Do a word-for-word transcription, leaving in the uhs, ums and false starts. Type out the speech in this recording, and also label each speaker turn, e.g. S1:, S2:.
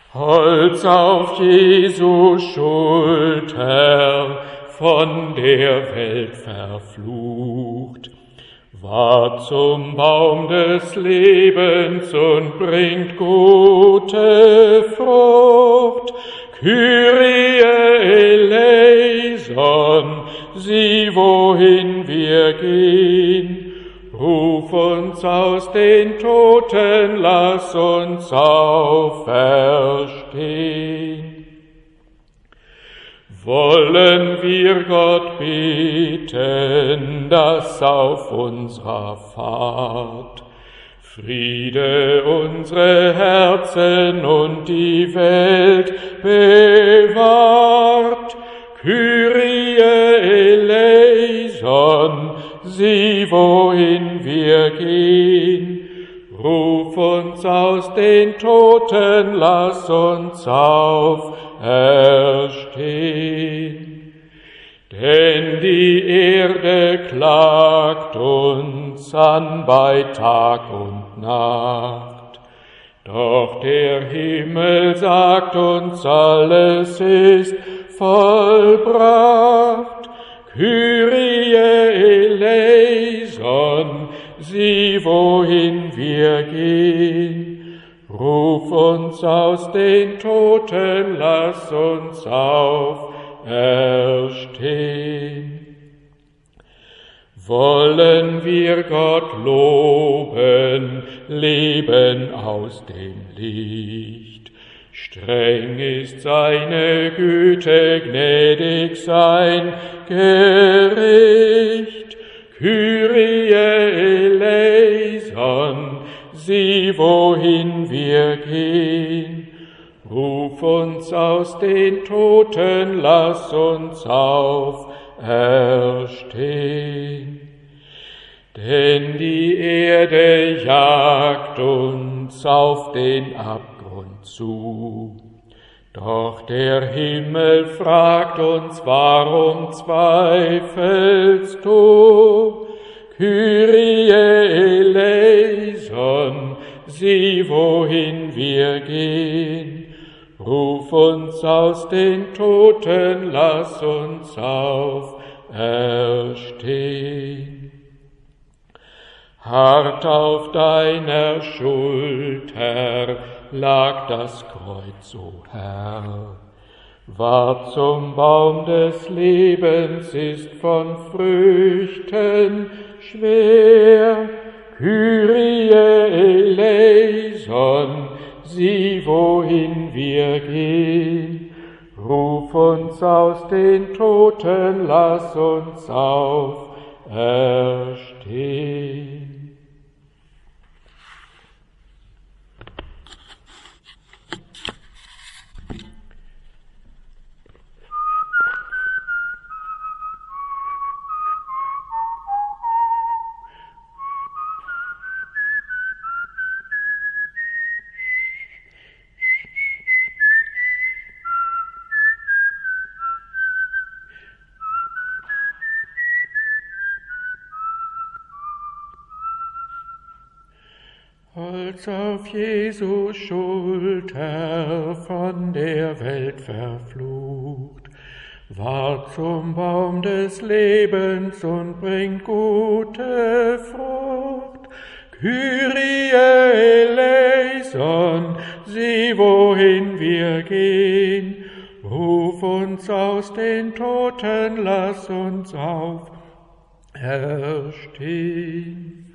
S1: Holz auf Jesu Schulter, von der Welt verflucht, ward zum Baum des Lebens und bringt gute Frucht. Kyrie eleison, sieh, wohin wir gehen. Ruf uns aus den Toten, lass uns auferstehen. Wollen wir Gott bitten, dass auf unserer Fahrt Friede unsere Herzen und die Welt bewahrt. Kyrie eleison, sieh, wohin wir gehen. Ruf uns aus den Toten, lass uns auferstehen. Denn die Erde klagt uns an bei Tag und Nacht. Doch der Himmel sagt uns, alles ist vollbracht. Kyrie eleison, sieh, wohin wir gehen. Ruf uns aus den Toten, lass uns auferstehen. Wollen wir Gott loben, leben aus dem Licht. Streng ist seine Güte, gnädig sein Gericht. Kyrie eleison, sieh, wohin wir gehen. Ruf uns aus den Toten, lass uns auferstehen. Denn die Erde jagt uns auf den Abgrund zu. Doch der Himmel fragt uns, warum zweifelst du? Kyrie eleison, sieh, wohin wir gehen. Ruf uns aus den Toten, lass uns auferstehen. Hart auf deiner Schulter lag das Kreuz, o Herr. Ward zum Baum des Lebens, ist von Früchten schwer. Kyrie eleison, sieh, wohin wir gehen. Ruf uns aus den Toten, lass uns auferstehen. Holz auf Jesu Schulter, von der Welt verflucht, ward zum Baum des Lebens und bringt gute Frucht. Kyrie eleison, sieh, wohin wir gehen. Ruf uns aus den Toten, lass uns auferstehen.